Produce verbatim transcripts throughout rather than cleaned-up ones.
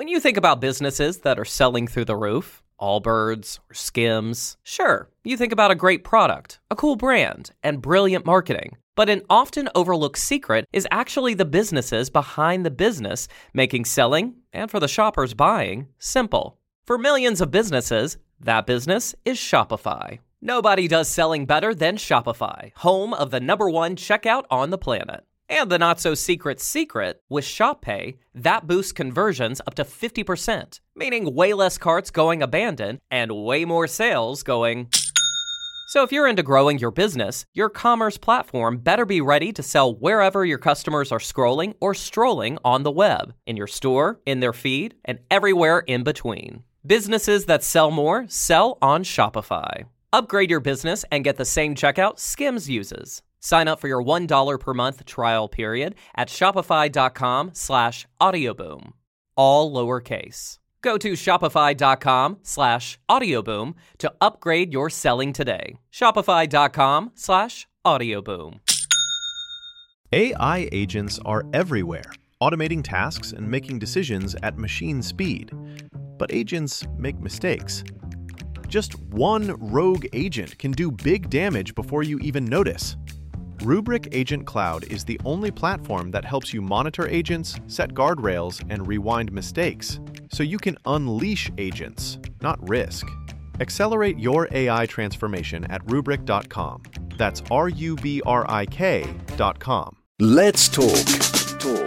When you think about businesses that are selling through the roof, Allbirds or Skims, sure, you think about a great product, a cool brand, and brilliant marketing. But an often overlooked secret is actually the businesses behind the business, making selling, and for the shoppers buying, simple. For millions of businesses, that business is Shopify. Nobody does selling better than Shopify, home of the number one checkout on the planet. And the not-so-secret secret, with ShopPay, that boosts conversions up to fifty percent, meaning way less carts going abandoned and way more sales going... So if you're into growing your business, your commerce platform better be ready to sell wherever your customers are scrolling or strolling on the web, in your store, in their feed, and everywhere in between. Businesses that sell more sell on Shopify. Upgrade your business and get the same checkout Skims uses. Sign up for your one dollar per month trial period at shopify.com slash audioboom. All lowercase. Go to shopify.com slash audioboom to upgrade your selling today. Shopify.com slash audioboom. A I agents are everywhere, automating tasks and making decisions at machine speed. But agents make mistakes. Just one rogue agent can do big damage before you even notice. Rubrik Agent Cloud is the only platform that helps you monitor agents, set guardrails, and rewind mistakes, so you can unleash agents, not risk. Accelerate your A I transformation at rubrik dot com. That's R U B R I K dot com. Let's talk. Talk.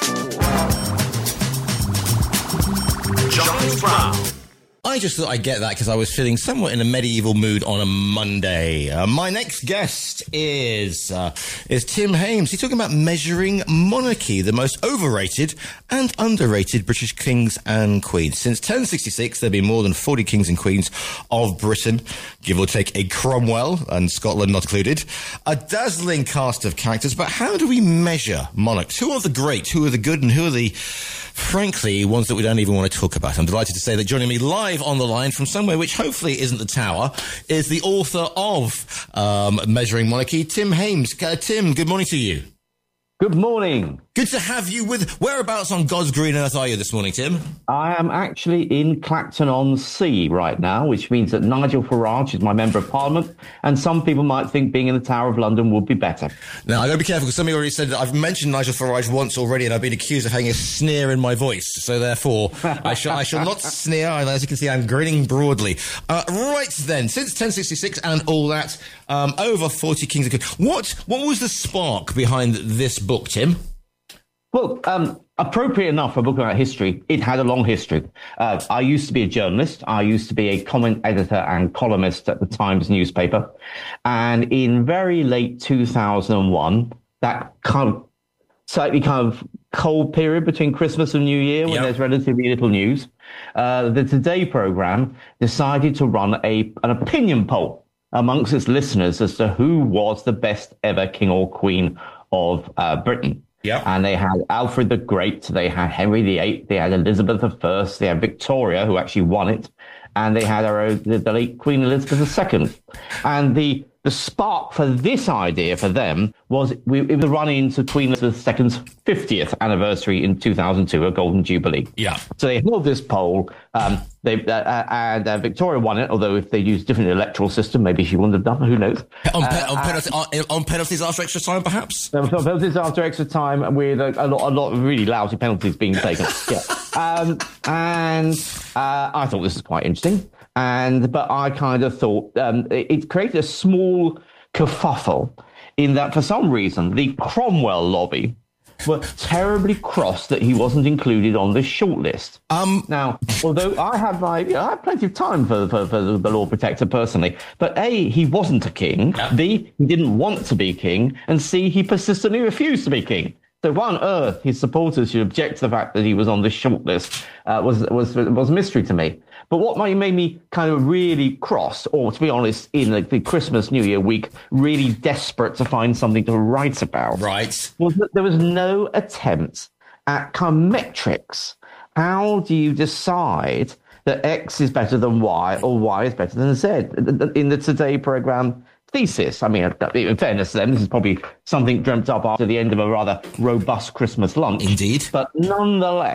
James Brown. I just thought I'd get that because I was feeling somewhat in a medieval mood on a Monday. Uh, my next guest is uh, is Tim Hames. He's talking about measuring monarchy, the most overrated and underrated British kings and queens. Since ten sixty-six, there have been more than forty kings and queens of Britain, give or take a Cromwell, and Scotland not included. A dazzling cast of characters, but how do we measure monarchs? Who are the great, who are the good, and who are the, frankly, ones that we don't even want to talk about? I'm delighted to say that joining me live on the line from somewhere which hopefully isn't the Tower is the author of um, Measuring Monarchy, Tim Hames. Uh, Tim, good morning to you. Good morning. Good to have you with... Whereabouts on God's green earth are you this morning, Tim? I am actually in Clacton-on-Sea right now, which means that Nigel Farage is my Member of Parliament, and some people might think being in the Tower of London would be better. Now, I've got to be careful, because somebody already said that I've mentioned Nigel Farage once already, and I've been accused of having a sneer in my voice. So, therefore, I shall I shall not sneer. As you can see, I'm grinning broadly. Uh, right then, since ten sixty-six and all that, um, over forty kings and queens. What, what was the spark behind this book, Tim? Well, um, appropriate enough for a book about history, it had a long history. Uh, I used to be a journalist. I used to be a comment editor and columnist at the Times newspaper. And in very late two thousand one, that kind of slightly kind of cold period between Christmas and New Year when yep. there's relatively little news, uh, the Today programme decided to run a an opinion poll amongst its listeners as to who was the best ever king or queen of uh, Britain. Yep. And they had Alfred the Great, they had Henry the Eighth, they had Elizabeth the First, they had Victoria, who actually won it, and they had our own, the, the late Queen Elizabeth the Second. And the the spark for this idea for them was we, it was running into Queen Elizabeth the Second's fiftieth anniversary in two thousand two, a Golden Jubilee. Yeah. So they held this poll, um, they uh, and uh, Victoria won it, although if they used a different electoral system, maybe she wouldn't have done it, who knows. On, pe- uh, on, penalty, on, on penalties after extra time, perhaps? On penalties after extra time with a, a, lot, a lot of really lousy penalties being taken. yeah. Um, and uh, I thought this was quite interesting. And but I kind of thought um, it, it created a small kerfuffle in that for some reason the Cromwell lobby were terribly cross that he wasn't included on this shortlist. Um, now, although I have my, you know, I have plenty of time for, for, for the Lord Protector personally, but A, he wasn't a king, yeah. B, he didn't want to be king, and C, he persistently refused to be king. So why on earth his supporters should object to the fact that he was on this shortlist uh, was, was, was a mystery to me. But what made me kind of really cross, or to be honest, in the, the Christmas New Year week, really desperate to find something to write about, right, was that there was no attempt at kind of metrics. How do you decide that X is better than Y or Y is better than Z? In the Today programme thesis, I mean, in fairness to them, this is probably something dreamt up after the end of a rather robust Christmas lunch. Indeed. But nonetheless,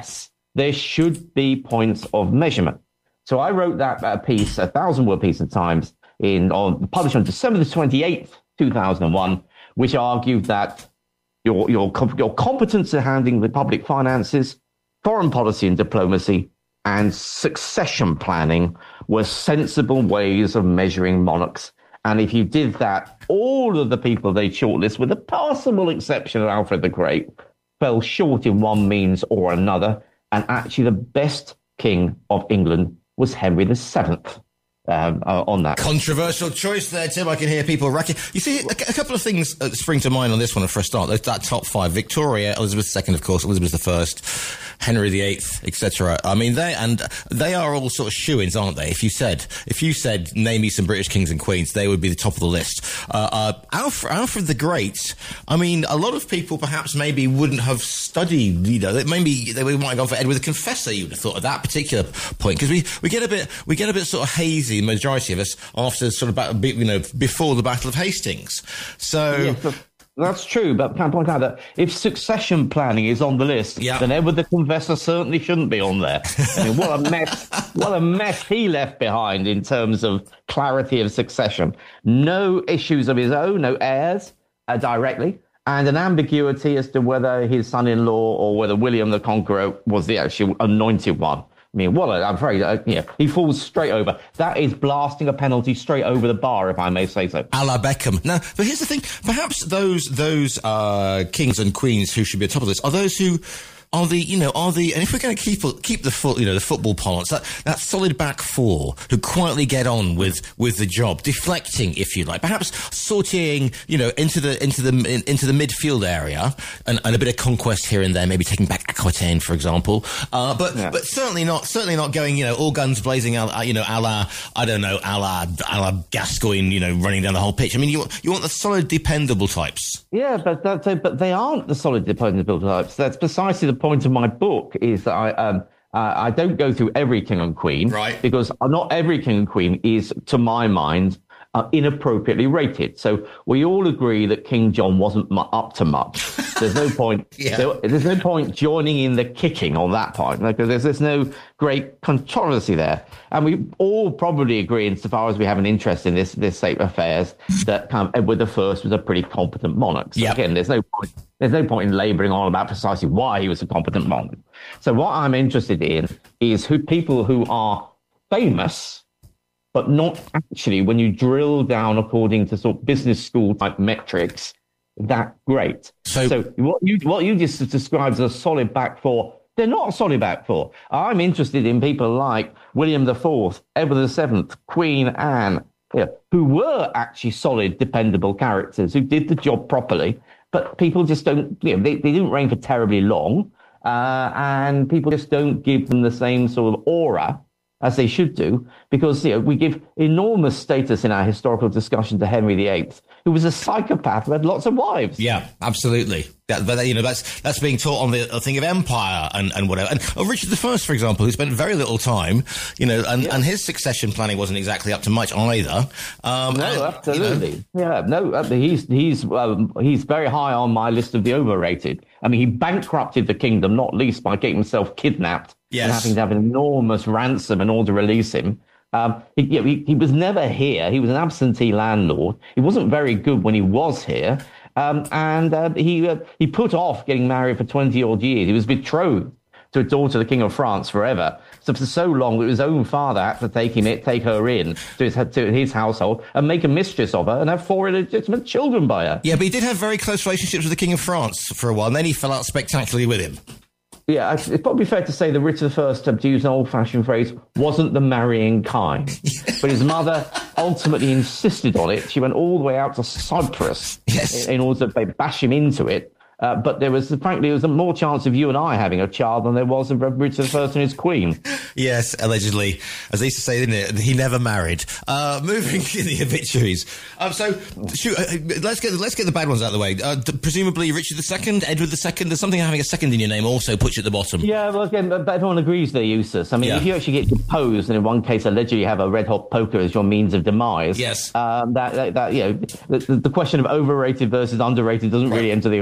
there should be points of measurement. So I wrote that uh, piece, a thousand-word piece in Times, in on published on December the twenty-eighth, two thousand one, which argued that your your your competence in handling the public finances, foreign policy and diplomacy, and succession planning were sensible ways of measuring monarchs. And if you did that, all of the people they shortlist, with the possible exception of Alfred the Great, fell short in one means or another. And actually, the best king of England was Henry the Seventh. Um, uh, on that. Controversial choice there, Tim. I can hear people racking. You see, a, a couple of things uh, spring to mind on this one for a start. That, that top five: Victoria, Elizabeth the Second, of course, Elizabeth the First, Henry the Eighth, et cetera. I mean, they and they are all sort of shoo-ins, aren't they? If you said, if you said, name me some British kings and queens, they would be the top of the list. Uh, uh, Alfred, Alfred the Great. I mean, a lot of people perhaps maybe wouldn't have studied. You know, maybe they might have gone for Edward the Confessor. You would have thought at that particular point, because we we get a bit we get a bit sort of hazy. The majority of us after sort of, you know, before the Battle of Hastings. So yeah, that's true, but can I point out that if succession planning is on the list, yeah. then Edward the Confessor certainly shouldn't be on there. I mean, what a mess! What a mess he left behind in terms of clarity of succession. No issues of his own, no heirs uh, directly, and an ambiguity as to whether his son-in-law or whether William the Conqueror was the actual anointed one. I mean, what a, I'm afraid, uh, yeah, he falls straight over. That is blasting a penalty straight over the bar, if I may say so. A la Beckham. Now, but here's the thing. Perhaps those those uh, kings and queens who should be at the top of this are those who are the, you know, are the, and if we're going to keep keep the foot, you know, the football parlance, that that solid back four who quietly get on with with the job, deflecting, if you like, perhaps sorting, you know, into the into the in, into the midfield area, and, and a bit of conquest here and there, maybe taking back Aquitaine, for example, uh, but yeah. but certainly not certainly not going, you know, all guns blazing, uh, you know, a la I don't know, a la a la Gascoigne, you know, running down the whole pitch. I mean, you you want the solid, dependable types. Yeah, but that's, but they aren't the solid, dependable types. That's precisely the point of my book, is that I um uh, I don't go through every king and queen, right? Because not every king and queen is, to my mind, uh, inappropriately rated. So we all agree that King John wasn't mu- up to much. There's no point. yeah. there, there's no point joining in the kicking on that point, because there's there's no great controversy there, and we all probably agree, insofar as we have an interest in this this state of affairs, that um, Edward the First was a pretty competent monarch. So yep. Again, there's no point. There's no point in labouring on about precisely why he was a competent monarch. So what I'm interested in is who people who are famous, but not actually, when you drill down according to sort of business school type metrics, that great. So, so what you what you just described as a solid back four, they're not a solid back four. I'm interested in people like William the Fourth, Edward the Seventh, Queen Anne, yeah, who were actually solid, dependable characters who did the job properly. But people just don't, you know, they, they didn't reign for terribly long, uh, and people just don't give them the same sort of aura as they should do, because, you know, we give enormous status in our historical discussion to Henry the Eighth, who was a psychopath who had lots of wives. Yeah, absolutely. That, but, you know, that's that's being taught on the thing of empire and, and whatever. And oh, Richard the First, for example, who spent very little time, you know, and, yeah. and his succession planning wasn't exactly up to much either. Um, no, and, absolutely. You know, yeah, no, he's he's um, he's very high on my list of the overrated. I mean, he bankrupted the kingdom, not least by getting himself kidnapped. Yes. And having to have an enormous ransom in order to release him. Um, he, you know, he, he was never here. He was an absentee landlord. He wasn't very good when he was here. Um, and uh, he uh, he put off getting married for twenty odd years. He was betrothed to a daughter of the King of France forever. So for so long that his own father had to take him, take her in to his, to his household and make a mistress of her and have four illegitimate children by her. Yeah, but he did have very close relationships with the King of France for a while, and then he fell out spectacularly with him. Yeah, it's probably fair to say that Richard the First, to use an old-fashioned phrase, wasn't the marrying kind. But his mother ultimately insisted on it. She went all the way out to Cyprus yes. in, in order to bash him into it. Uh, but there was, frankly, there was more chance of you and I having a child than there was of Richard the First and his queen. Yes, allegedly. As they used to say, didn't it? He never married. Uh, moving in the obituaries. Um, so, shoot, uh, let's get let's get the bad ones out of the way. Uh, presumably Richard the Second, Edward the Second. There's something having a second in your name also puts you at the bottom. Yeah, well, again, but everyone agrees they're useless. I mean, yeah. if you actually get deposed, and in one case allegedly have a red-hot poker as your means of demise, yes, um, that, that, that you know, the, the question of overrated versus underrated doesn't right. really enter the equation.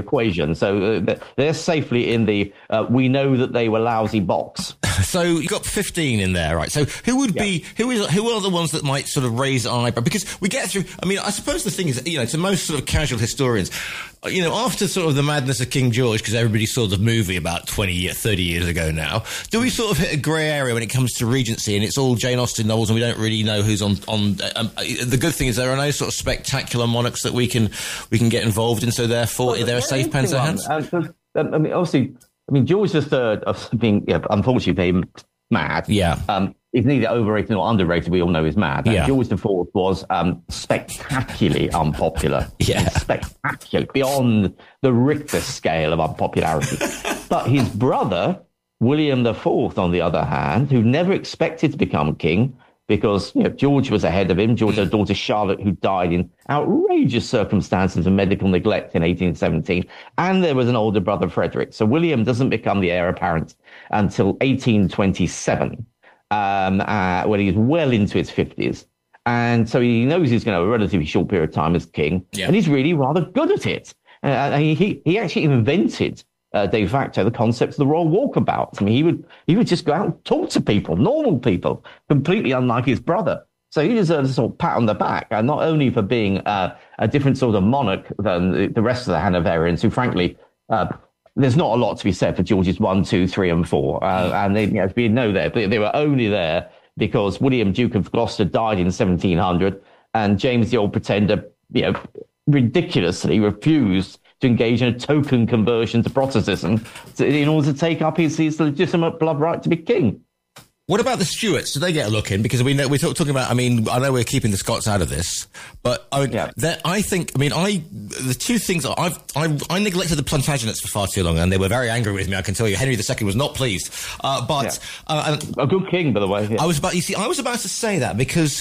England. So uh, they're safely in the uh, we know that they were lousy box. So you got fifteen in there, right? So who would yeah. be who is who are the ones that might sort of raise an eyebrow? Because we get through. I mean, I suppose the thing is, you know, to most sort of casual historians, you know, after sort of the madness of King George, because everybody saw the movie about twenty, thirty years ago now, do we sort of hit a grey area when it comes to Regency, and it's all Jane Austen novels, and we don't really know who's on on. Um, the good thing is there are no sort of spectacular monarchs that we can we can get involved in. So therefore, well, they're a safe pair of hands. Uh, I mean, obviously, I mean George the Third, being yeah, unfortunately being mad. Yeah. Um, he's neither overrated nor underrated. We all know he's mad. And yeah. George the Fourth was um, spectacularly unpopular. Yeah. Spectacular, beyond the Richter scale of unpopularity. But his brother, William the Fourth, on the other hand, who never expected to become king because you know, George was ahead of him. George had a daughter, Charlotte, who died in outrageous circumstances of medical neglect in eighteen seventeen. And there was an older brother, Frederick. So William doesn't become the heir apparent until eighteen twenty-seven, um, uh, when he's well into his fifties. And so he knows he's going to have a relatively short period of time as king. Yeah. And he's really rather good at it. Uh, and he, he actually invented Uh, de facto, the concept of the royal walkabout. I mean, he would he would just go out and talk to people, normal people, completely unlike his brother. So he deserves a sort of pat on the back, and not only for being uh, a different sort of monarch than the, the rest of the Hanoverians, who, frankly, uh, there's not a lot to be said for Georges one, two, three, and four, uh, and they, you know, we know that they, they were only there because William, Duke of Gloucester, died in seventeen hundred, and James the Old Pretender, you know, ridiculously refused to engage in a token conversion to Protestantism to, in order to take up his, his legitimate blood right to be king. What about the Stuarts? Do they get a look in? Because we know, we're talking about, I mean, I know we're keeping the Scots out of this, but I, yeah. I think, I mean, I, the two things, I've, I, I neglected the Plantagenets for far too long, and they were very angry with me, I can tell you. Henry the Second was not pleased. Uh, but, yeah. uh, and a good king, by the way. Yeah. I was about, you see, I was about to say that because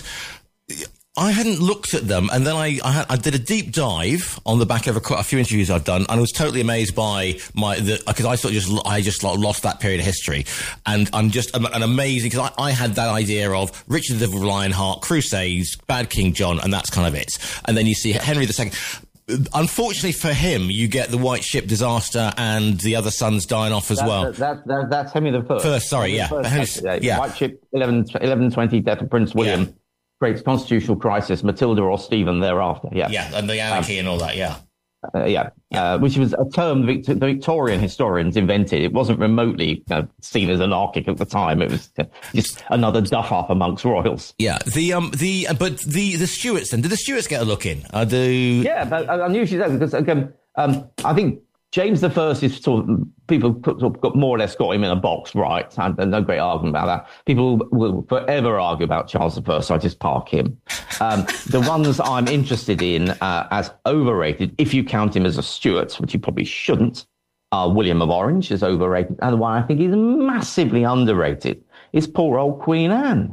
I hadn't looked at them, and then I I, had, I did a deep dive on the back of a, a few interviews I've done, and I was totally amazed by my because I thought just I just lost that period of history, and I'm just an amazing because I, I had that idea of Richard of Lionheart, Crusades, Bad King John, and that's kind of it. And then you see Henry the Second. Unfortunately for him, you get the White Ship disaster and the other sons dying off as that, well. That, that, that, that's Henry the First. First, sorry, Henry yeah. First, yeah. yeah. White Ship, eleven, eleven twenty, death of Prince William. Yeah. Creates constitutional crisis, Matilda or Stephen thereafter. Yeah, yeah, and the anarchy um, and all that. Yeah, uh, yeah, yeah. Uh, which was a term the Victorian historians invented. It wasn't remotely you know, seen as anarchic at the time. It was just another duff up amongst royals. Yeah, the um the uh, but the the Stuarts then did the Stuarts get a look in? I do. Yeah, but unusually so because again, um, I think James the First is sort of people put, sort of got more or less got him in a box, right? And, and no great argument about that. People will forever argue about Charles the First, so I just park him. Um, the ones I'm interested in uh, as overrated, if you count him as a Stuart, which you probably shouldn't, are William of Orange is overrated, and the one I think is massively underrated is poor old Queen Anne.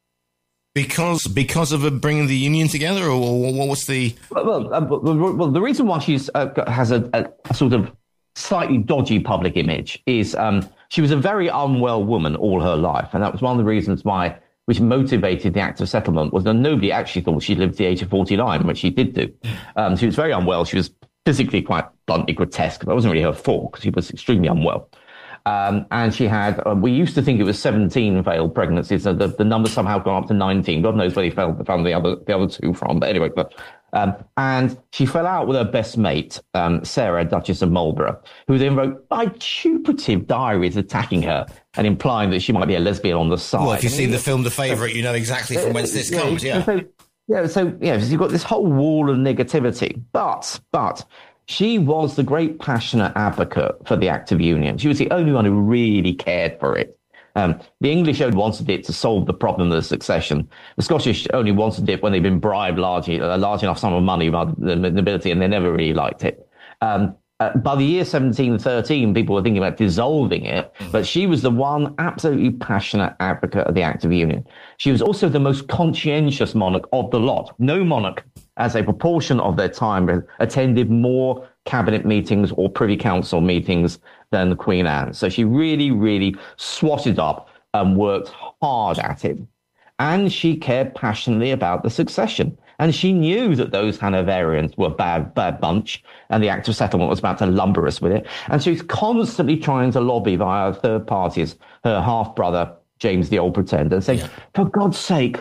Because because of uh, bringing the union together, or, or what's the? Well, uh, well, well, the reason why she's uh, has a, a, a sort of slightly dodgy public image is um, she was a very unwell woman all her life, and that was one of the reasons why, which motivated the Act of Settlement, was that nobody actually thought she lived to the age of forty-nine, which she did do. Um, she was very unwell. She was physically quite bluntly grotesque, but it wasn't really her fault because she was extremely unwell. Um, and she had, uh, we used to think it was seventeen failed pregnancies, so the, the number somehow gone up to nineteen. God knows where he found, found the other the other two from, but anyway. But, um, and she fell out with her best mate, um, Sarah, Duchess of Marlborough, who then wrote vituperative diaries attacking her and implying that she might be a lesbian on the side. Well, if you've I seen mean, the film The Favourite, you know exactly from whence this yeah, comes, yeah. So, yeah, so, yeah, so you've got this whole wall of negativity. But, but... she was the great passionate advocate for the Act of Union. She was the only one who really cared for it. Um, the English only wanted it to solve the problem of the succession. The Scottish only wanted it when they'd been bribed large, a large enough sum of money by the nobility, and they never really liked it. Um, uh, by the year seventeen thirteen, people were thinking about dissolving it, but she was the one absolutely passionate advocate of the Act of Union. She was also the most conscientious monarch of the lot. No monarch, as a proportion of their time, attended more cabinet meetings or privy council meetings than Queen Anne. So she really, really swatted up and worked hard at it. And she cared passionately about the succession. And she knew that those Hanoverians were a bad, bad bunch, and the Act of Settlement was about to lumber us with it. And she's constantly trying to lobby via third parties, her half-brother, James the Old Pretender, saying, yeah. for God's sake,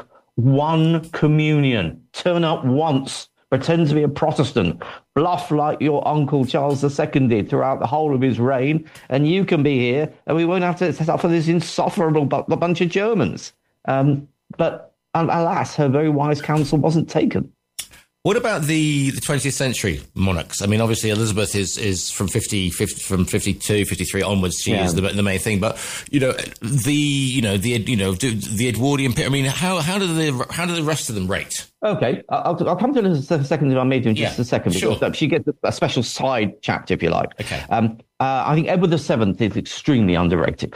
one communion, turn up once, pretend to be a Protestant, bluff like your uncle Charles the Second did throughout the whole of his reign, and you can be here, and we won't have to suffer this insufferable bu- bunch of Germans. Um, but alas, her very wise counsel wasn't taken. What about the, the twentieth century monarchs? I mean, obviously Elizabeth is, is from fifty, fifty from fifty-two, fifty-three onwards. She yeah. is the, the main thing. But you know, the you know the you know the Edwardian. I mean, how how do the how do the rest of them rate? Okay, I'll, I'll come to this in a second if I may do in just yeah, a second. Sure. Because she gets a special side chapter, if you like. Okay. Um, uh, I think Edward the Seventh is extremely underrated.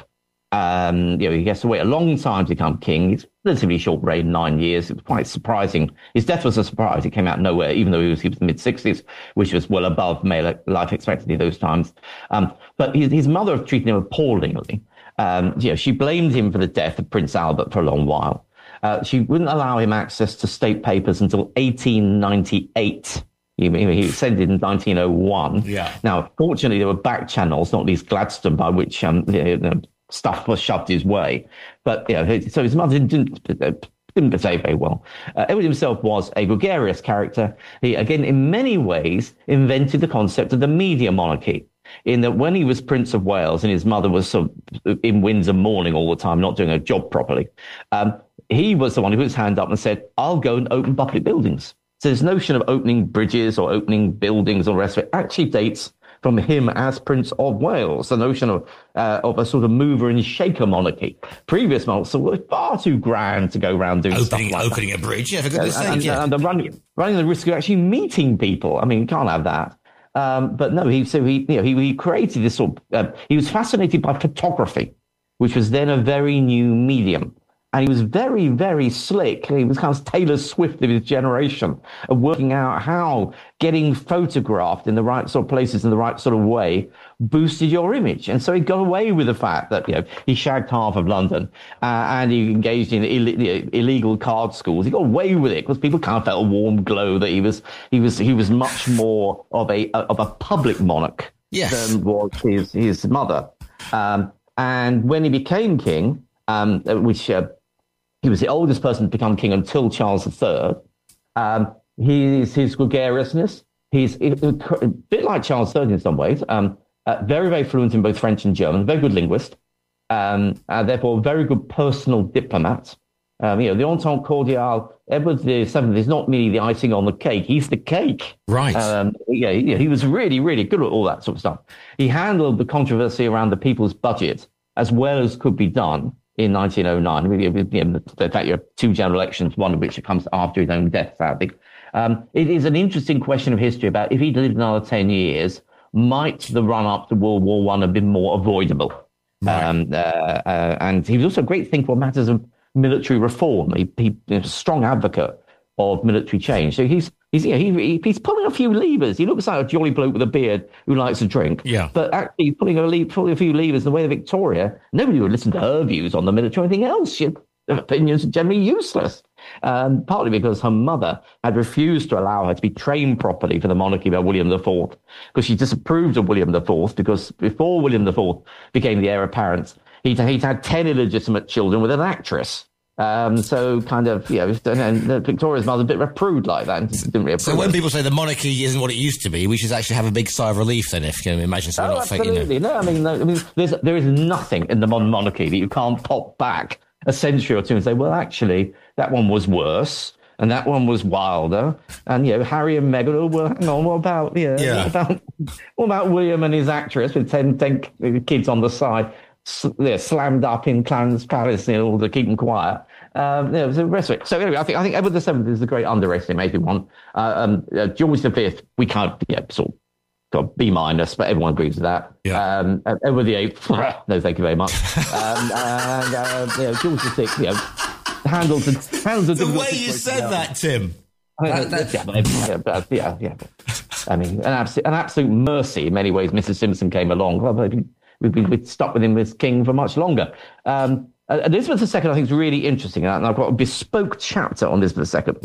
Um, you know, he has to wait a long time to become king. He's relatively short reign, nine years. It was quite surprising. His death was a surprise. It came out of nowhere, even though he was, he was in the mid-sixties, which was well above male life expectancy those times. Um, but his, his mother treated him appallingly. Um, you know, she blamed him for the death of Prince Albert for a long while. Uh, she wouldn't allow him access to state papers until eighteen ninety-eight. He, he ascended in nineteen oh one. Yeah. Now, fortunately, there were back channels, not least Gladstone, by which um, you know, stuff was shoved his way. But, you know, so his mother didn't, didn't behave very well. Uh, Edward himself was a gregarious character. He, again, in many ways, invented the concept of the media monarchy, in that when he was Prince of Wales and his mother was sort of in Windsor mourning all the time, not doing her job properly, um, he was the one who put his hand up and said, I'll go and open public buildings. So this notion of opening bridges or opening buildings or the rest of it actually dates from him as Prince of Wales, the notion of uh, of a sort of mover and shaker monarchy. Previous monarchs were far too grand to go around doing opening, stuff like opening that. a bridge, yeah, for goodness and, sake, and, yeah. and running, running the risk of actually meeting people. I mean, you can't have that. Um, but no, he so he you know he, he created this sort of, uh, he was fascinated by photography, which was then a very new medium. And he was very, very slick. He was kind of Taylor Swift of his generation, of working out how getting photographed in the right sort of places in the right sort of way boosted your image. And so he got away with the fact that, you know, he shagged half of London uh, and he engaged in Ill- illegal card schools. He got away with it because people kind of felt a warm glow that he was he was he was much more of a of a public monarch yes. than was his his mother. Um, and when he became king, um, which uh, he was the oldest person to become king until Charles the Third. Um, his, his gregariousness, he's a bit like Charles the Third in some ways, um, uh, very, very fluent in both French and German, very good linguist, um, uh, therefore very good personal diplomat. Um, you know, the Entente Cordiale, Edward the Seventh is not merely the icing on the cake, he's the cake. Right. Um, yeah, yeah, he was really, really good at all that sort of stuff. He handled the controversy around the people's budget as well as could be done in nineteen oh nine. You know, in fact, you have two general elections, one of which comes after his own death, sadly. Um, it is an interesting question of history about if he'd lived another ten years, might the run-up to World War One have been more avoidable? Right. Um, uh, uh, and he was also a great thinker on matters of military reform. He, he, he was a strong advocate of military change. So he's he's you know, he, he's pulling a few levers. He looks like a jolly bloke with a beard who likes to drink. Yeah. But actually pulling a, le- pulling a few levers in the way of Victoria, nobody would listen to her views on the military or anything else. She, her opinions are generally useless. Um, partly because her mother had refused to allow her to be trained properly for the monarchy by William the Fourth, because she disapproved of William the Fourth, because before William the Fourth became the heir apparent, he'd, he'd had ten illegitimate children with an actress. Um, so kind of, you know, and, and Victoria's mother was a bit of a prude like that. And didn't really so when people say the monarchy isn't what it used to be, we should actually have a big sigh of relief then, if you can imagine someone oh, not fake, you absolutely. know. No, I mean, no, I mean there's, there is nothing in the modern monarchy that you can't pop back a century or two and say, well, actually, that one was worse. And that one was wilder. And, you know, Harry and Meghan, oh, well, hang on, what about, you know, yeah. what about, what about William and his actress with ten, ten kids on the side, sl- yeah, slammed up in Clarence Palace in order to keep them quiet? Um, yeah, the rest of it. So anyway, I think I think Edward the Seventh is the great underestimated one. Uh, um, uh, George the Fifth, we can't, yeah, sort of got B minus, but everyone agrees with that. Yeah. Um, Edward the Eighth, no, thank you very much. Um, and uh, you know, George the Sixth, you know, handled the handled the, the way you said that, Tim. That, that, yeah, yeah, but, yeah, yeah. But, I mean, an absolute, an absolute mercy in many ways. Missus Simpson came along. Well, we'd, we'd, we'd stuck with him as king for much longer. Um, Elizabeth the Second, I think, is really interesting, and I've got a bespoke chapter on Elizabeth the Second. Yeah.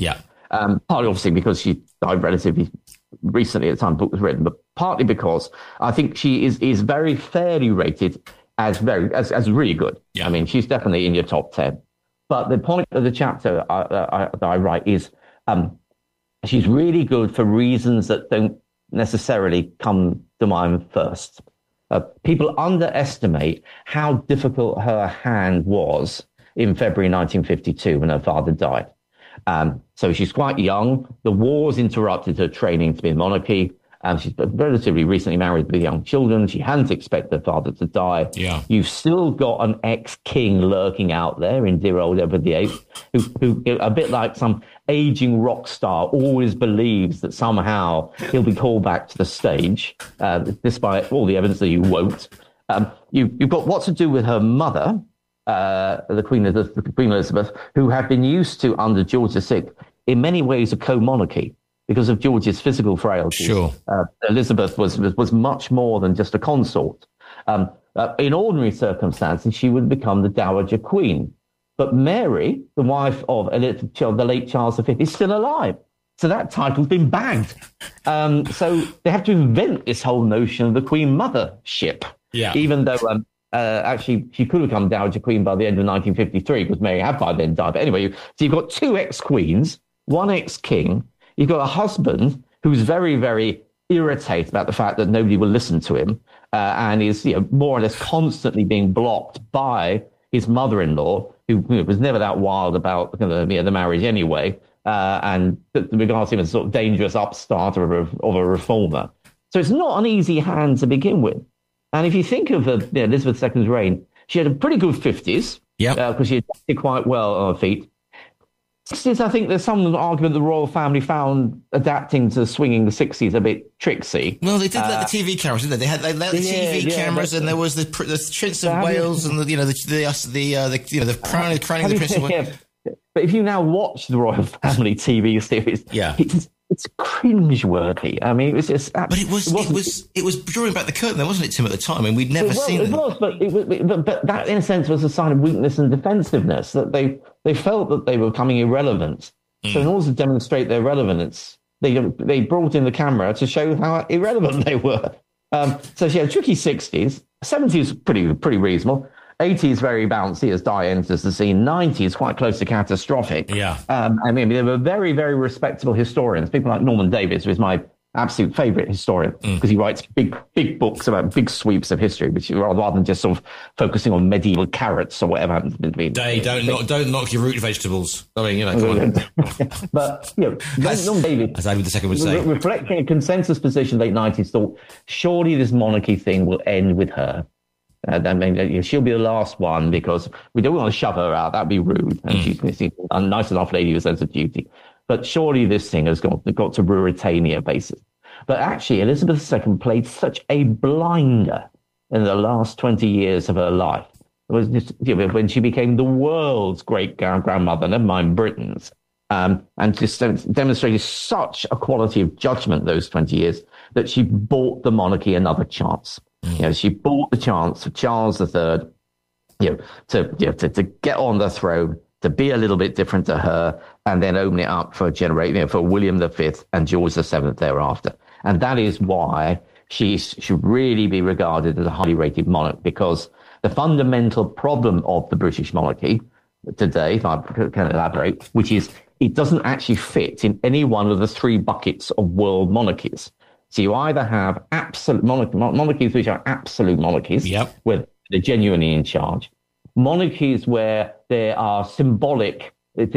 Um, partly, obviously, because she died relatively recently at the time the book was written, but partly because I think she is is very fairly rated as very as, as really good. Yeah. I mean, she's definitely in your top ten. But the point of the chapter I, I, that I write is um, she's really good for reasons that don't necessarily come to mind first. Uh, people underestimate how difficult her hand was in February nineteen fifty-two when her father died. Um, so she's quite young. The wars interrupted her training to be in monarchy. Um, she's relatively recently married with young children. She hadn't expected her father to die. Yeah. You've still got an ex-king lurking out there in dear old Edward the Eighth, who, who, a bit like some aging rock star, always believes that somehow he'll be called back to the stage, uh, despite all the evidence that he won't. Um, you, you've got what to do with her mother, uh, the Queen, the Queen Elizabeth, who had been used to, under George the Sixth, in many ways a co-monarchy. Because of George's physical frailties, sure. uh, Elizabeth was, was was much more than just a consort. Um, uh, in ordinary circumstances, she would become the Dowager Queen. But Mary, the wife of the late Charles the Fifth, is still alive. So that title's been bagged. Um, so they have to invent this whole notion of the Queen Mothership. Yeah. Even though um, uh, actually she could have become Dowager Queen by the end of nineteen fifty-three, because Mary had by then died. But anyway, so you've got two ex-queens, one ex-king. You've got a husband who's very, very irritated about the fact that nobody will listen to him uh, and is, you know, more or less constantly being blocked by his mother-in-law, who, you know, was never that wild about you know, the marriage anyway, uh, and regards him as a sort of dangerous upstart of a, of a reformer. So it's not an easy hand to begin with. And if you think of uh, you know, Elizabeth the Second's reign, she had a pretty good fifties, yeah, because uh, she adapted quite well on her feet. sixties, I think there's some argument the royal family found adapting to swinging the sixties a bit tricksy. Well, they did uh, let the T V cameras, didn't they? They had they let the yeah, T V yeah, cameras, and there was the the Prince of Wales, and the you know the the, the, uh, the you know the crowning, crowning of the Prince of Wales. Yeah. But if you now watch the royal family T V series, yeah. it's it's cringeworthy. I mean, it was just. But it was it, it was it was drawing back the curtain, though, wasn't it, Tim? At the time, and we'd never well, seen it. It was, but it was, but, but that, in a sense, was a sign of weakness and defensiveness. That they they felt that they were becoming irrelevant. Mm. So in order to demonstrate their relevance, they they brought in the camera to show how irrelevant they were. Um, so she had tricky sixties, seventies pretty pretty reasonable. eighties very bouncy as Di enters the scene. nineties quite close to catastrophic. Yeah. Um, I mean, they were very, very respectable historians. People like Norman Davies, who is my absolute favourite historian, because mm. he writes big, big books about big sweeps of history, which rather than just sort of focusing on medieval carrots or whatever happens to be. Day, don't knock, don't knock your root vegetables. I mean, you know, come on. But you know, as, Norman Davies, as David the Second would say, re- reflecting a consensus position, late nineties, thought surely this monarchy thing will end with her. Uh, I mean, she'll be the last one because we don't want to shove her out. That'd be rude. And mm. she's a nice enough lady with a sense of duty. But surely this thing has got, got to Ruritania basis. But actually, Elizabeth the Second played such a blinder in the last twenty years of her life. It was just, you know, when she became the world's great grandmother, never mind Britain's, um, and just demonstrated such a quality of judgment those twenty years that she bought the monarchy another chance. Mm. You know, she bought the chance for Charles the Third, you know, to, you know, to to get on the throne, to be a little bit different to her, and then open it up for a generation, you know, for William the Fifth and George the Seventh thereafter. And that is why she should really be regarded as a highly rated monarch, because the fundamental problem of the British monarchy today, if I can elaborate, which is it doesn't actually fit in any one of the three buckets of world monarchies. So you either have absolute monarch- monarchies which are absolute monarchies, yep. where they're genuinely in charge, monarchies where there are symbolic,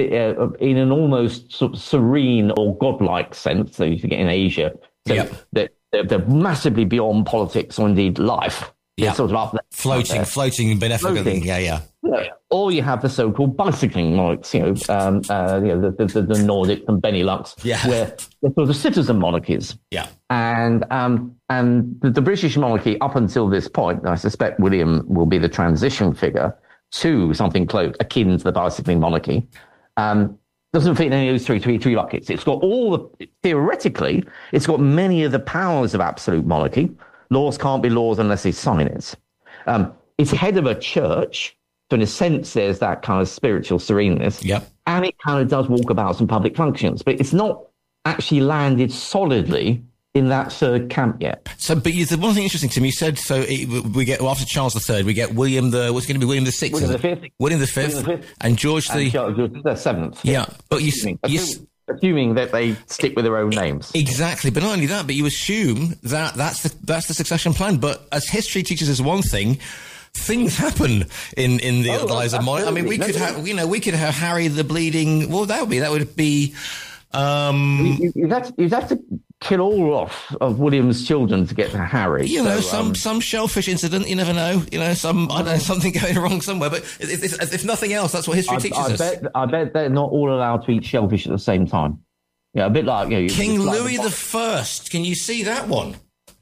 in an almost sort of serene or godlike sense, so you get in Asia, so yep. they're, they're, they're massively beyond politics or indeed life. Yeah, They're sort of up there, floating, up floating, beneficent. Floating. Yeah, yeah. Yeah. Or you have the so-called bicycling monarchs, you know, um, uh, you know, the, the, the Nordics and Benelux, yeah. where they're sort of citizen monarchies. Yeah. And um, and the, the British monarchy, up until this point, I suspect William will be the transition figure to something close, akin to the bicycling monarchy, um, doesn't fit in any of those three, three, three buckets. It's got all the, theoretically, it's got many of the powers of absolute monarchy. Laws can't be laws unless they sign it. Um, it's head of a church, So in a sense, there's that kind of spiritual sereneness. Yep. And it kind of does walkabouts and public functions, but it's not actually landed solidly in that third camp yet. So, but you, the one thing interesting to me, you said, so it, we get, well, after Charles the Third, we get William the, what's going to be William the Sixth? William the Fifth. William the Fifth. William the Fifth. And George the... And George the Seventh. Yeah. But you... Assuming, you assuming, assuming that they stick with their own names. Exactly. But not only that, but you assume that that's the, that's the succession plan. But as history teaches us one thing, things happen in, in the oh, lives of monarchs. I mean, we no, could no. have, you know, we could have Harry the Bleeding, well, that would be, that would be... Um, you, you'd, have to, you'd have to kill all off of William's children to get to Harry. You know, so, some um, some shellfish incident. You never know. You know, some I don't know, something going wrong somewhere. But if, if, if nothing else, that's what history I, teaches I us. bet, I bet they're not all allowed to eat shellfish at the same time. Yeah, a bit like you know, King it's like Louis the First. Can you see that one?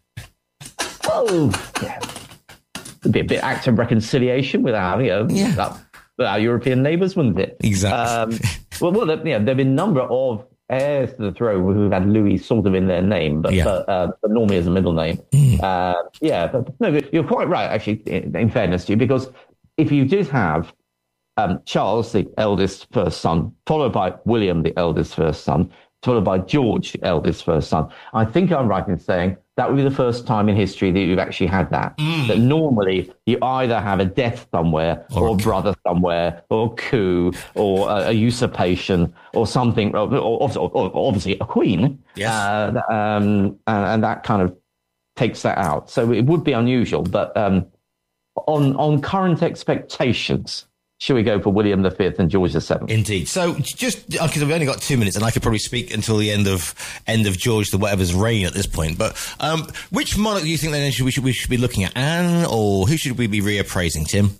Oh, yeah. It'd be a bit act of reconciliation with our, you know, Yeah. that, with our European neighbours, wouldn't it? Exactly. Um, well, well, there, you know, there have been a number of heirs to the throne who've had Louis sort of in their name, but, Yeah. but, uh, but normally as a middle name. Mm. Uh, yeah, but no, you're quite right, actually, in, in fairness to you, because if you did have um, Charles, the eldest first son, followed by William, the eldest first son, followed by George, the eldest first son, I think I'm right in saying that would be the first time in history that you've actually had that. Mm. That normally you either have a death somewhere, or, or a brother somewhere, or a coup, or a, a usurpation, or something, or, or, or obviously a queen. Yes. Uh, um, and, and that kind of takes that out. So it would be unusual, but um, on on current expectations, should we go for William the Fifth and George the Seventh? Indeed. So just because I've only got two minutes, and I could probably speak until the end of end of George the whatever's reign at this point. But um, which monarch do you think then should we should we should be looking at? Anne, or who should we be reappraising? Tim.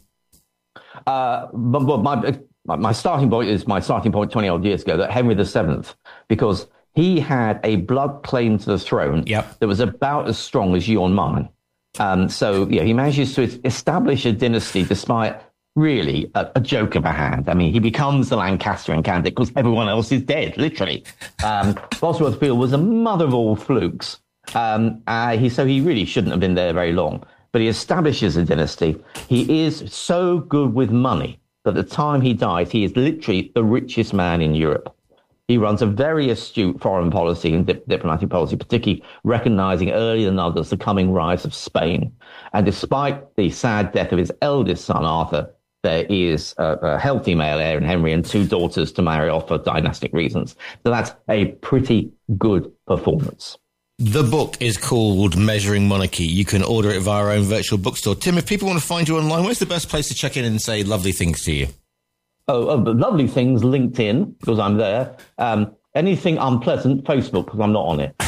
Uh, but, but my my starting point is my starting point twenty odd years ago, that Henry the Seventh, because he had a blood claim to the throne Yep. that was about as strong as you and mine. Um, so yeah, he manages to establish a dynasty despite really a, a joke of a hand. I mean, he becomes the Lancastrian candidate because everyone else is dead, literally. Um, Bosworth Field was a mother of all flukes. Um, uh, he, so he really shouldn't have been there very long. But he establishes a dynasty. He is so good with money that at the time he dies, he is literally the richest man in Europe. He runs a very astute foreign policy and dip- diplomatic policy, particularly recognizing earlier than others the coming rise of Spain. And despite the sad death of his eldest son, Arthur, there is a, a healthy male heir in Henry and two daughters to marry off for dynastic reasons. So that's a pretty good performance. The book is called Measuring Monarchy. You can order it via our own virtual bookstore. Tim, if people want to find you online, where's the best place to check in and say lovely things to you? Oh, oh but lovely things, LinkedIn, because I'm there. Um, anything unpleasant, Facebook, because I'm not on it.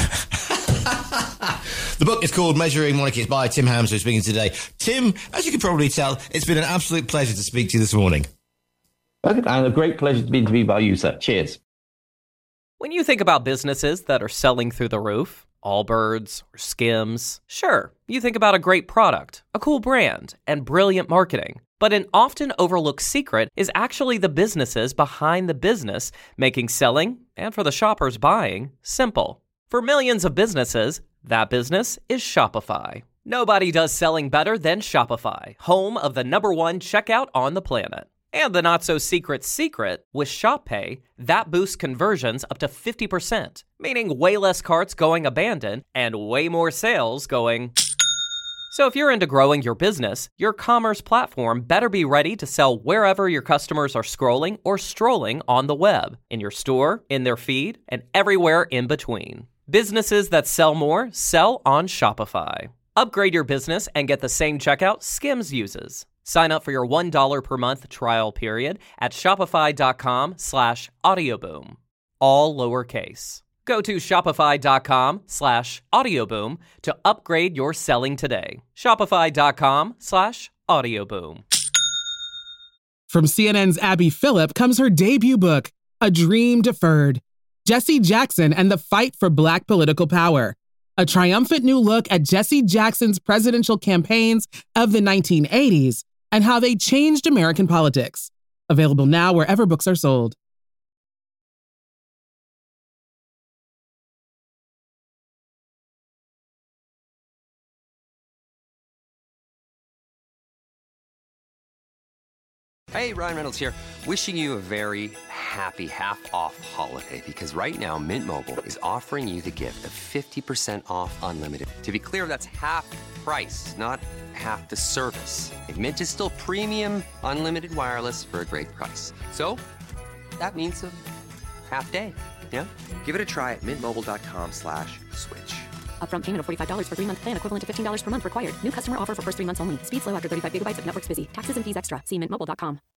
The book is called Measuring Monarchy. It's by Tim Hams, who's speaking today. Tim, as you can probably tell, it's been an absolute pleasure to speak to you this morning. Okay, and a great pleasure to be interviewed by you, sir. Cheers. When you think about businesses that are selling through the roof, Allbirds or Skims, sure, you think about a great product, a cool brand, and brilliant marketing. But an often overlooked secret is actually the businesses behind the business, making selling, and for the shoppers buying, simple. For millions of businesses, that business is Shopify. Nobody does selling better than Shopify, home of the number one checkout on the planet. And the not-so-secret secret, with Shop Pay, that boosts conversions up to fifty percent, meaning way less carts going abandoned and way more sales going... So if you're into growing your business, your commerce platform better be ready to sell wherever your customers are scrolling or strolling on the web, in your store, in their feed, and everywhere in between. Businesses that sell more sell on Shopify. Upgrade your business and get the same checkout Skims uses. Sign up for your one dollar per month trial period at shopify.com slash audioboom. All lowercase. Go to shopify.com slash audioboom to upgrade your selling today. Shopify.com slash audioboom. From C N N's Abby Phillip comes her debut book, A Dream Deferred. Jesse Jackson and the Fight for Black Political Power. A triumphant new look at Jesse Jackson's presidential campaigns of the nineteen eighties and how they changed American politics. Available now wherever books are sold. Hey, Ryan Reynolds here. Wishing you a very happy half-off holiday because right now Mint Mobile is offering you the gift of fifty percent off unlimited. To be clear, that's half the price, not half the service. Like, Mint is still premium unlimited wireless for a great price. So that means a half day, yeah? Give it a try at mintmobile.com slash switch. Upfront payment of forty-five dollars for three-month plan equivalent to fifteen dollars per month required. New customer offer for first three months only. Speed slow after thirty-five gigabytes if network busy. Taxes and fees extra. See mint mobile dot com.